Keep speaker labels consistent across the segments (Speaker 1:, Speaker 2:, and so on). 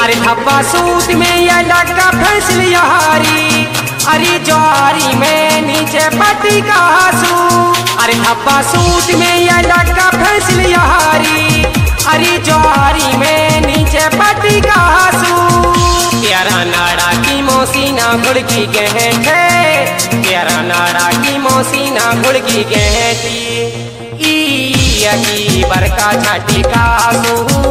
Speaker 1: अरे धब्बा सूत में ये लड़का फैसल यारी, अरे ज्वारी में नीचे पट्टी का आंसू। अरे धब्बा सूत में ये लड़का फैसल यारी, अरे ज्वारी में नीचे पट्टी का आंसू। तेरा नाड़ा की मौसीना गुड़की गहटे, तेरा नाड़ा की मौसीना गुड़की गहटी, ई बरका छाटी का आंसू।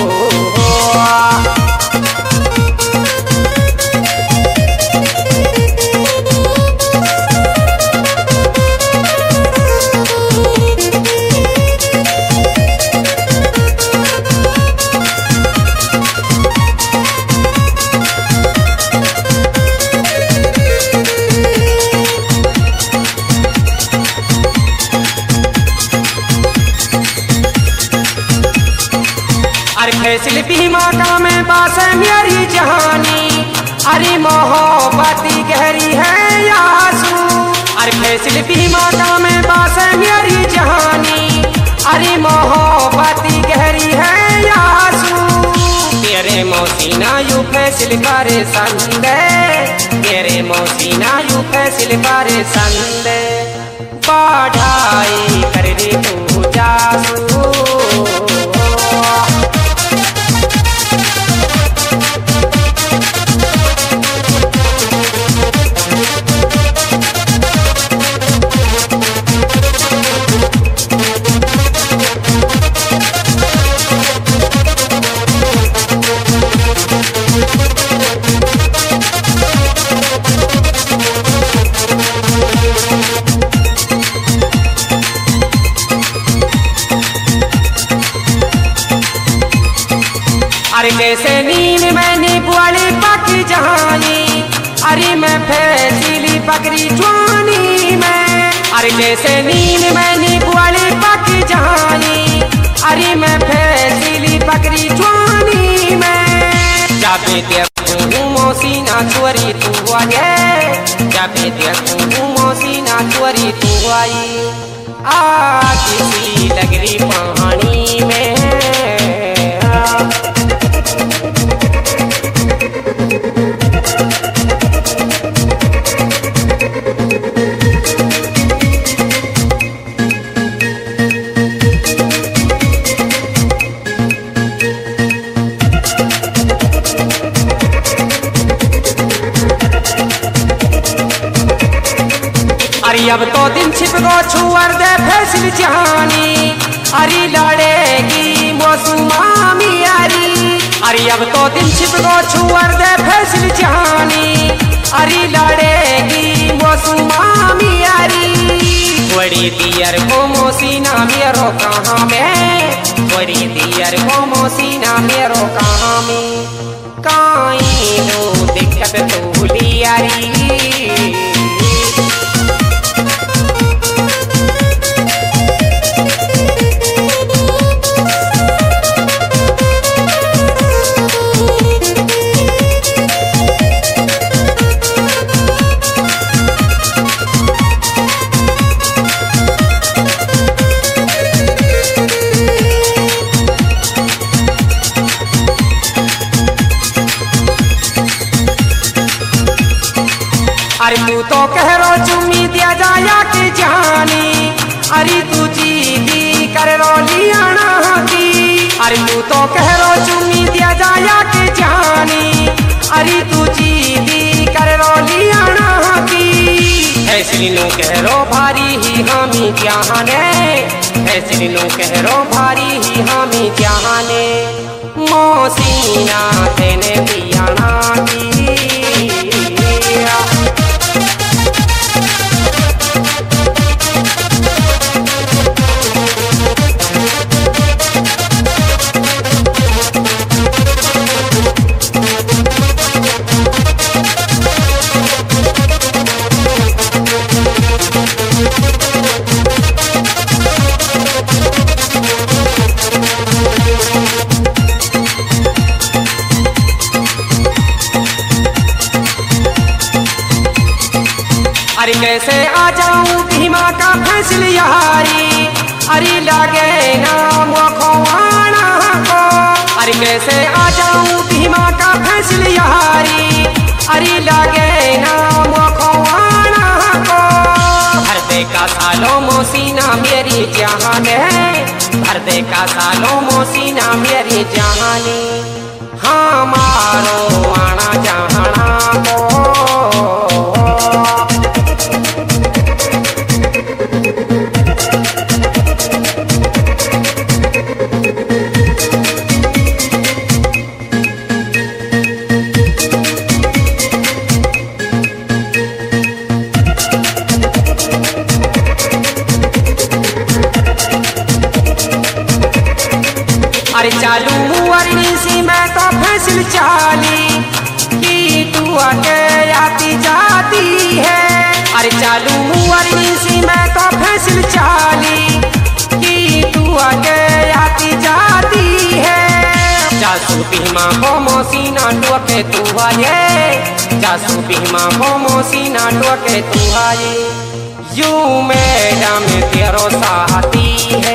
Speaker 1: अरे फैसल बीमा का में बास मेरी जहानी, अरे मोहब्बती गहरी है आंसू। अरे फैसल बीमा का में बास मेरी जहानी, अरे मोहब्बती गहरी है आंसू। तेरे मौसीना यू फैसल करे संदे, तेरे मौसीना यू फैसल करे संदे, पढ़ाई कर रे तू जासू। अरे जैसे नींद मैंने बुआली पकी जहानी, अरे मैं फैसली बकरी जवानी में। अरे जैसे नींद मैंने बुआली पकी जहानी, अरे मैं फैसली बकरी जवानी में। जाबे देखूं मौसीना चोरी तू आगे, जाबे देखूं मौसीना चोरी तू आई, आ किसी लगरी पानी में। अरे अब तो दिन छिप गो छुअर दे फैसल जहानी, अरे लड़ेगी मौसुमामी यारी। अरे अब तो दिन छिप गो छुअर दे फैसल जहानी, अरे लड़ेगी मौसुमामी यारी। बड़ी दियर को मौसीना मेरो कहाँ में, बड़ी दियर को मौसीना मेरो कहाँ में, काई नो दिक्कत तो लियारी। अरे तू तो कह रो चुम्मी दिया जाया के जानी, अरे तू जीदी कर रो लियाना की। अरे तू तो कह रो चुम्मी दिया जाया के जानी, अरे तू जीदी कर रो लियाना की। फैसली नो कह रो भारी ही हामी जाने, फैसली नो कह रो भारी ही हामी जाने, मौसीना तेने पियाना की। अरे कैसे आ जाऊं भीमा का फैसल यारी, अरे लागे ना मुखवाना को। अरे कैसे आ जाऊं भीमा का 12 सालों मोसीना मेरी जहानी, हमारो आना जहाना को। अरे चालू अरनी सी मैं तो फैसल चाली कि तू आके आती जाती है। अरे चालू अरनी सी मैं तो फैसल चाली कि तू आके आती जाती है। जासू भीमा को मोसीना टोके तू आए, जासू भीमा को मोसीना टोके तू आए। यूं मैडम तेरो साथी है।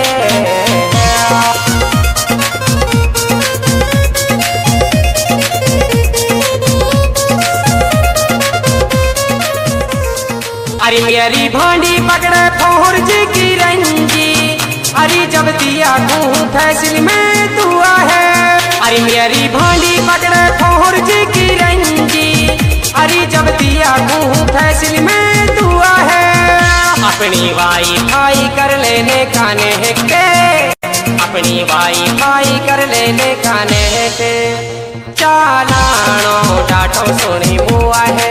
Speaker 1: अरे मेरी भांडी पकड़े फोरजी की रंजी, अरे जब दिया तू फैसल में दुआ है। अरे मेरी भांडी पकड़े फोरजी की रंजी, अरे जब दिया तू फैसल में दुआ है। अपनी वाईफाई कर लेने का नेहके, अपनी वाईफाई कर लेने का नेहके। चालानो डाटो सुनी बुआ है।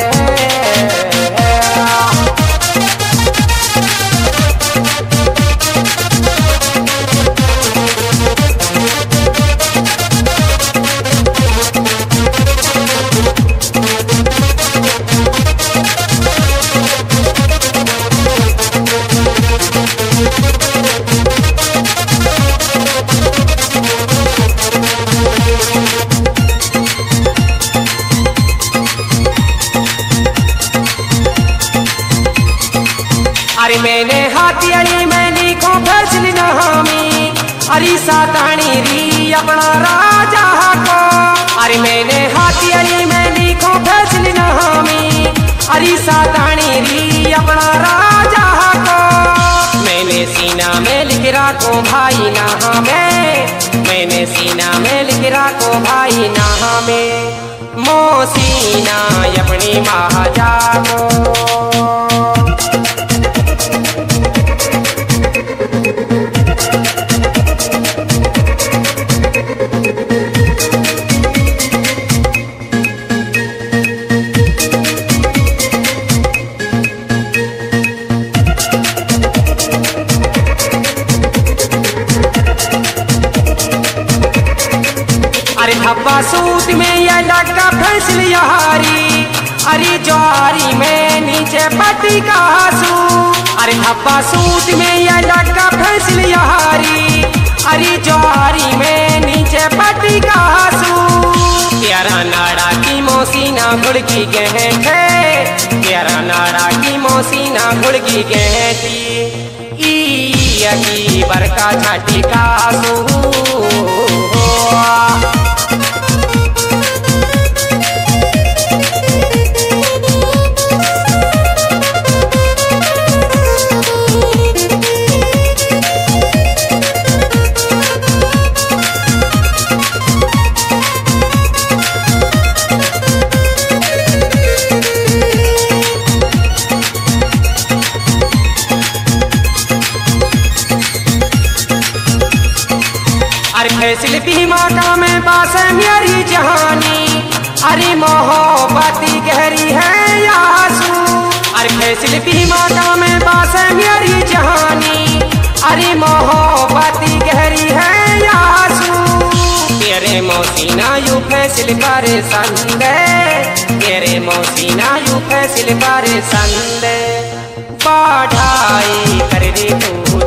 Speaker 1: अरे मैंने हाथी अली मैं लिखो फैसल नहामी, अरे सातानी री अपना राजा को। अरे मैंने हाथी अली मैं लिखो फैसल नहामी, अरे सातानी री अपना राजा को। मैंने सीना में लिख राखो भाई नहा में, मैंने सीना में लिख राखो भाई नहा में। मोसीना अपनी महाजा को। अरे धब्बा सूट में ये लगा फैसल यारी, अरे ज्वारी में नीचे पट्टी का आंसू। अरे धब्बा सूट में ये लगा फैसल यारी, अरे ज्वारी में नीचे पट्टी का आंसू। तेरा नाड़ा की मोसीना गुड़की गहटे, तेरा नाड़ा की मोसीना गुड़की गहटी। ई बरका छाटी का आंसू। अरे फैसल भीमा का में बास मेरी जहानी, अरे मोहब्बती गहरी है यासू। अरे फैसल भीमा का में बास मेरी जहानी, अरे मोहब्बती गहरी है यासू। तेरे मोसीना यू फैसल पर संदे, तेरे मोसीना यू फैसल पर संदे। बढ़ाई कर दी तू